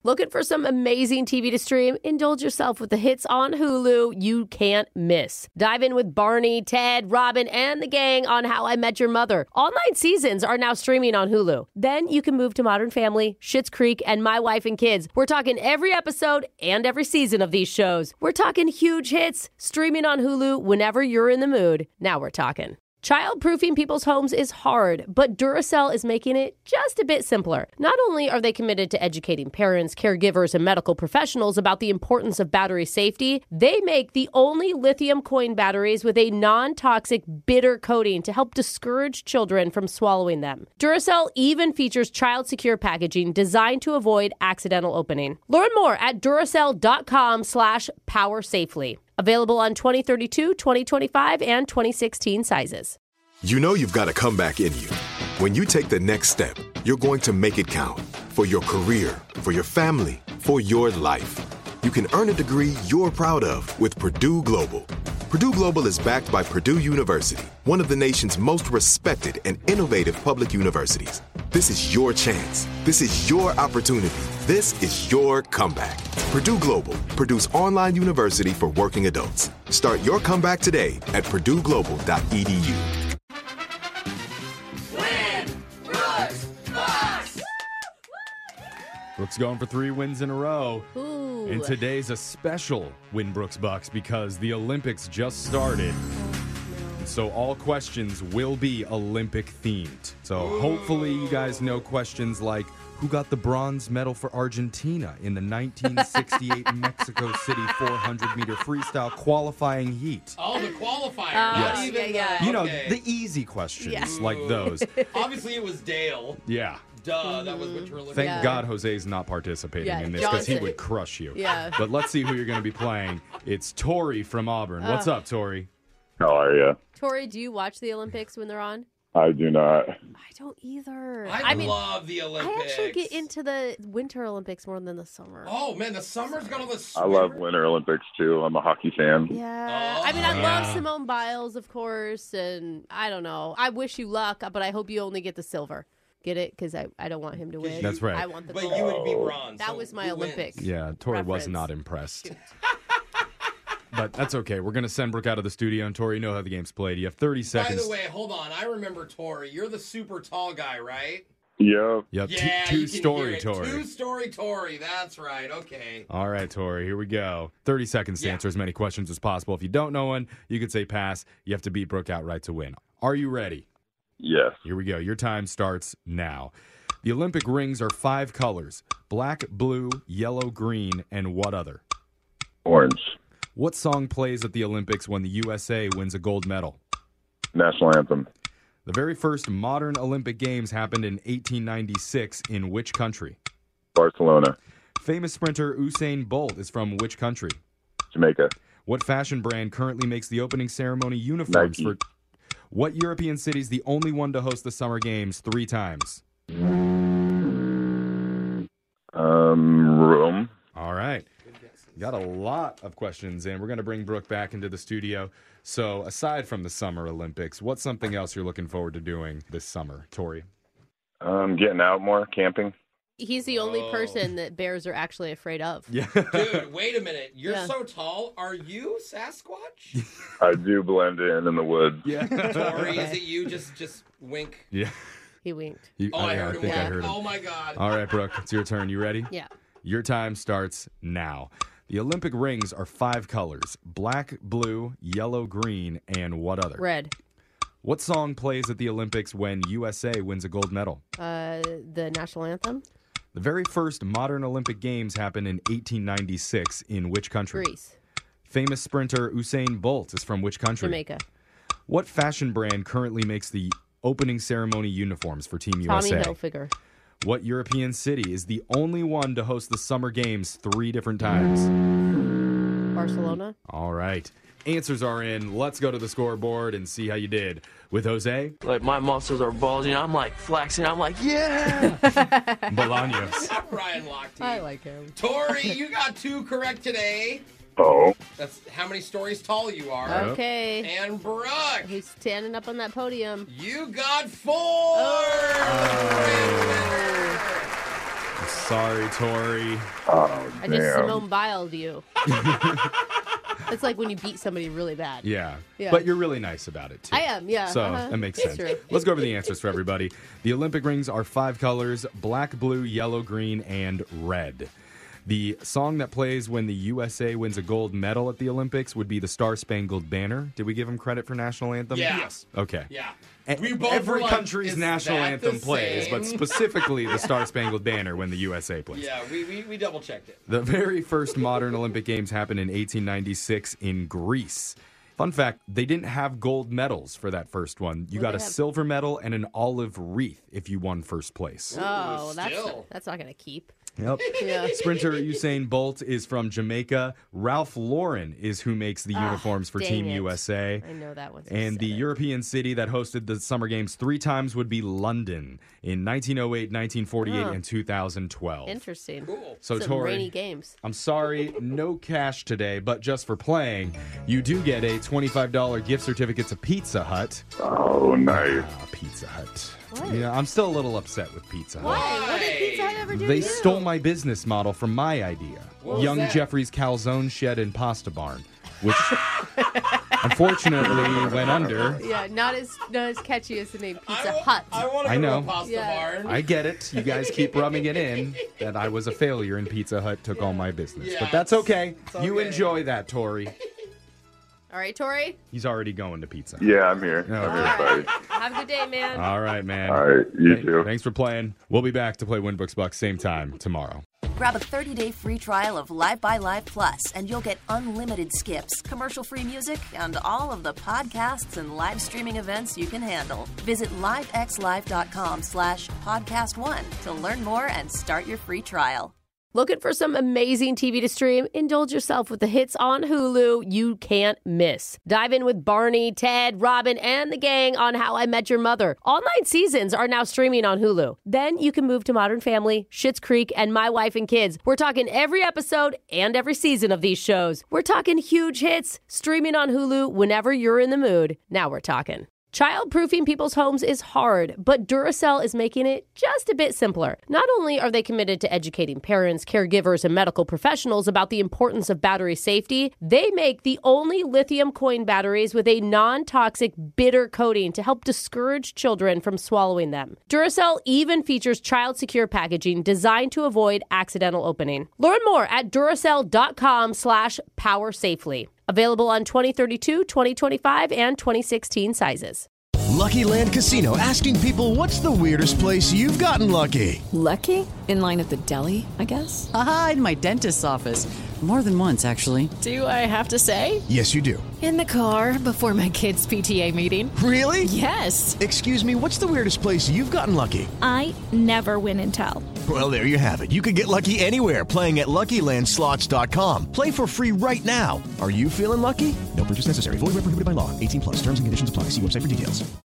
Looking for some amazing TV to stream? Indulge yourself with the hits on Hulu you can't miss. Dive in with Barney, Ted, Robin, and the gang on How I Met Your Mother. All 9 seasons are now streaming on Hulu. Then you can move to Modern Family, Schitt's Creek, and My Wife and Kids. We're talking every episode and every season of these shows. We're talking huge hits, streaming on Hulu whenever you're in the mood. Now we're talking. Child-proofing people's homes is hard, but Duracell is making it just a bit simpler. Not only are they committed to educating parents, caregivers, and medical professionals about the importance of battery safety, they make the only lithium coin batteries with a non-toxic bitter coating to help discourage children from swallowing them. Duracell even features child-secure packaging designed to avoid accidental opening. Learn more at Duracell.com/powersafely. Available on 2032, 2025, and 2016 sizes. You know you've got a comeback in you. When you take the next step, you're going to make it count for your career, for your family, for your life. You can earn a degree you're proud of with Purdue Global. Purdue Global is backed by Purdue University, one of the nation's most respected and innovative public universities. This is your chance. This is your opportunity. This is your comeback. Purdue Global, Purdue's online university for working adults. Start your comeback today at purdueglobal.edu. Brooks going for 3 wins in a row. Ooh. And today's a special Win Brooks Bucks because the Olympics just started. So all questions will be Olympic themed. So hopefully you guys know questions like, who got the bronze medal for Argentina in the 1968 Mexico City 400-meter freestyle qualifying heat? Oh, the qualifier. Yeah. You know, the easy questions like those. Obviously, it was Dale. Yeah. Duh, that was what you were looking Thank at. God Jose's not participating in this because he would crush you. Yeah. But let's see who you're going to be playing. It's Tori from Auburn. What's up, Tori? How are you? Tori, do you watch the Olympics when they're on? I do not. I don't either. I love the Olympics. I actually get into the Winter Olympics more than the summer. Oh, man, the summer's got all the I love Winter Olympics, too. I'm a hockey fan. Yeah. I mean, I love Simone Biles, of course, and I don't know. I wish you luck, but I hope you only get the silver. Get it? Because I don't want him to win. That's right. I want the But gold. you would be bronze. That so was my who wins? Olympics. Yeah, Tori was reference. not impressed. But that's okay. We're going to send Brooke out of the studio, and Tori, you know how the game's played. You have 30 By seconds. the way, hold on. I remember Tori. You're the super tall guy, right? Yep. Yep, Yeah, two you can story hear it. Tori. 2-story Tori. That's right. Okay. All right, Tori, here we go. 30 seconds to answer as many questions as possible. If you don't know one, you could say pass. You have to beat Brooke outright to win. Are you ready? Yes. Here we go. Your time starts now. The Olympic rings are 5 colors: black, blue, yellow, green, and what other? Orange. What song plays at the Olympics when the USA wins a gold medal? National anthem. The very first modern Olympic Games happened in 1896 in which country? Barcelona. Famous sprinter Usain Bolt is from which country? Jamaica. What fashion brand currently makes the opening ceremony uniforms Nike. for... What European city is the only one to host the Summer Games 3 times? Rome. All right. Got a lot of questions in. We're going to bring Brooke back into the studio. So aside from the Summer Olympics, what's something else you're looking forward to doing this summer, Tori? Getting out more, camping. He's the only person that bears are actually afraid of. Yeah. Dude, wait a minute. You're Yeah. so tall. Are you Sasquatch? I do blend in the woods. Yeah. Tori, is it you? Just wink. Yeah. He winked. I yeah, heard him. think I wink. heard him. Oh, my God. All right, Brooke, it's your turn. You ready? Yeah. Your time starts now. The Olympic rings are 5 colors: black, blue, yellow, green, and what other? Red. What song plays at the Olympics when USA wins a gold medal? The national anthem? The very first modern Olympic Games happened in 1896 in which country? Greece. Famous sprinter Usain Bolt is from which country? Jamaica. What fashion brand currently makes the opening ceremony uniforms for Team Tommy USA? Hilfiger. What European city is the only one to host the Summer Games 3 different times? Barcelona. All right. Answers are in. Let's go to the scoreboard and see how you did. With Jose Like, my muscles are bulging. I'm like flexing. I'm like, yeah. Bolaños. Ryan Lochte. I like him. Tori, you got 2 correct today. Oh. That's how many stories tall you are. Okay. And Brooke, He's standing up on that podium. you got 4. sorry, Tori. Oh, I just damn. Simone Biled you. It's like when you beat somebody really bad. Yeah. Yeah. But you're really nice about it, too. I am, yeah. So uh-huh. that makes It's sense. true. Let's go over the answers for everybody. The Olympic rings are 5 colors: black, blue, yellow, green, and red. The song that plays when the USA wins a gold medal at the Olympics would be the Star Spangled Banner. Did we give them credit for national anthem? Yeah. Yes. Okay. Yeah. And We both every were like, country's is national that anthem the plays, same? but specifically the Star Spangled Banner when the USA plays. Yeah, we double checked it. The very first modern Olympic Games happened in 1896 in Greece. Fun fact, they didn't have gold medals for that first one. You got a silver medal and an olive wreath if you won first place. Oh, still. that's not going to keep. Yep. Yeah. Sprinter Usain Bolt is from Jamaica. Ralph Lauren is who makes the uniforms for dang Team it. USA. I know that one. And the European city that hosted the Summer Games 3 times would be London in 1908, 1948, and 2012. Interesting. Cool. So, Some Tori, rainy games. I'm sorry, no cash today, but just for playing, you do get a $25 gift certificate to Pizza Hut. Oh, nice. Pizza Hut. What? Yeah, I'm still a little upset with Pizza Hut. Why? What did Pizza Hut ever do They to you? stole my business model from my idea. What was Young that? Jeffrey's Calzone Shed and Pasta Barn, which unfortunately went under. Yeah, not as catchy as the name Pizza I Hut. want to I go know. to a pasta Yeah. barn. I get it. You guys keep rubbing it in that I was a failure and Pizza Hut took all my business. Yeah, But that's okay. it's You okay. enjoy that, Tori. All right, Tori. He's already going to Pizza. Yeah, I'm here. All I'm right. here, buddy. Have a good day, man. All right, man. All right, you too. Thanks for playing. We'll be back to play Winbrook's Bucks same time tomorrow. Grab a 30-day free trial of Live by Live Plus, and you'll get unlimited skips, commercial-free music, and all of the podcasts and live streaming events you can handle. Visit livexlive.com/podcast1 to learn more and start your free trial. Looking for some amazing TV to stream? Indulge yourself with the hits on Hulu you can't miss. Dive in with Barney, Ted, Robin, and the gang on How I Met Your Mother. All 9 seasons are now streaming on Hulu. Then you can move to Modern Family, Schitt's Creek, and My Wife and Kids. We're talking every episode and every season of these shows. We're talking huge hits, streaming on Hulu whenever you're in the mood. Now we're talking. Child-proofing people's homes is hard, but Duracell is making it just a bit simpler. Not only are they committed to educating parents, caregivers, and medical professionals about the importance of battery safety, they make the only lithium coin batteries with a non-toxic bitter coating to help discourage children from swallowing them. Duracell even features child-secure packaging designed to avoid accidental opening. Learn more at Duracell.com/powersafely. Available on 2032, 2025, and 2016 sizes. Lucky Land Casino asking people, what's the weirdest place you've gotten lucky? Lucky? In line at the deli, I guess? Aha, in my dentist's office. More than once, actually. Do I have to say? Yes, you do. In the car before my kids' PTA meeting. Really? Yes. Excuse me, what's the weirdest place you've gotten lucky? I never win and tell. Well, there you have it. You can get lucky anywhere, playing at LuckyLandSlots.com. Play for free right now. Are you feeling lucky? No purchase necessary. Void where prohibited by law. 18+. Terms and conditions apply. See website for details.